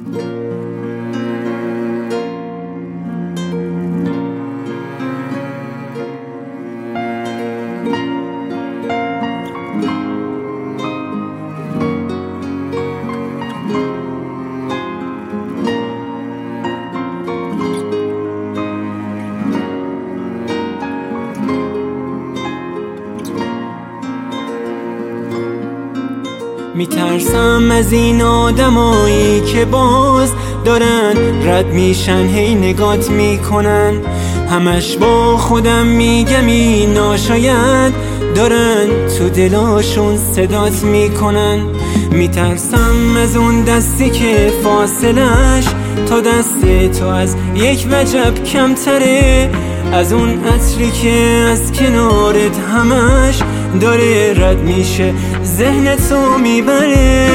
میترسم از این آدمایی که باز دارن رد میشن، هی نگات میکنن. همش با خودم میگم این ناشاید، دارن تو دلاشون صدات میکنن. میترسم از اون دستی که فاصلش تا دست تو از یک وجب کمتره، از اون عطری که از کنارت همش داره رد میشه، ذهن تو میبره.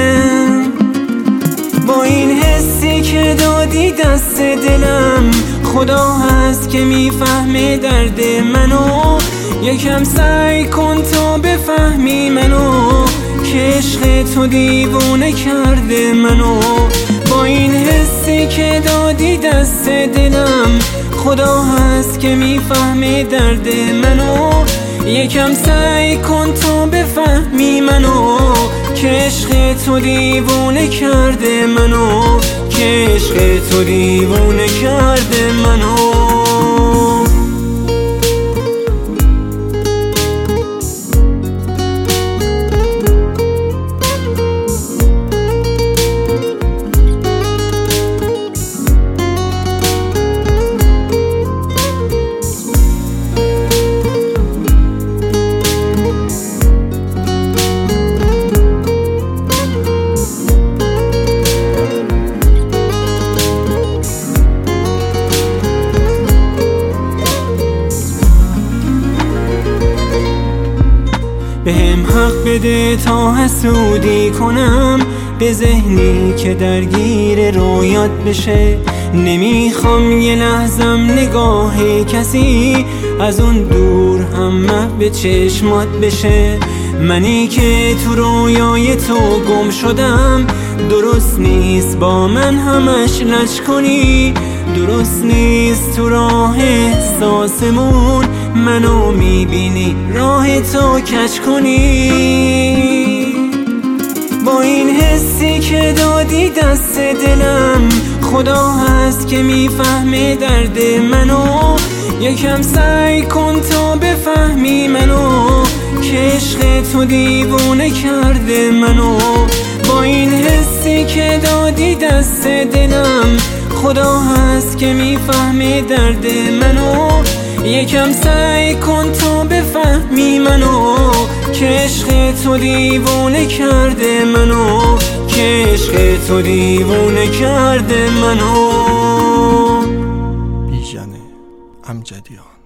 با این حسی که دادی دست دلم، خدا هست که میفهمه درد منو. یکم سعی کن تا بفهمی منو، که عشق تو دیوونه کرده منو. با این حسی که دادی دست دلم، خدا هست که میفهمه درد منو. یکم سعی کن تا بفهمی منو، که عشق تو دیوونه کرده منو، که عشق تو دیوونه کرده منو. بهم حق بده تا حسودی کنم به ذهنی که درگیر رویات بشه. نمیخوام یه لحظم نگاه کسی از اون دور هم به چشمات بشه. منی که تو رویای تو گم شدم، درست نیست با من همش لج کنی. درست نیست تو راه احساسمون منو میبینی راه تو کج کنی. با این حسی که دادی دست دلم، خدا هست که میفهمه درد منو. یکم سعی کن تا بفهمی منو، که عشق تو دیوونه کرده منو. با این حسی که دادی دست دلم، خدا هست که میفهمه درد منو. یکم سعی کن تا بفهمی منو، که عشق تو دیوونه کرده منو، که عشق تو دیوونه کرده منو. بیژن امجدیان.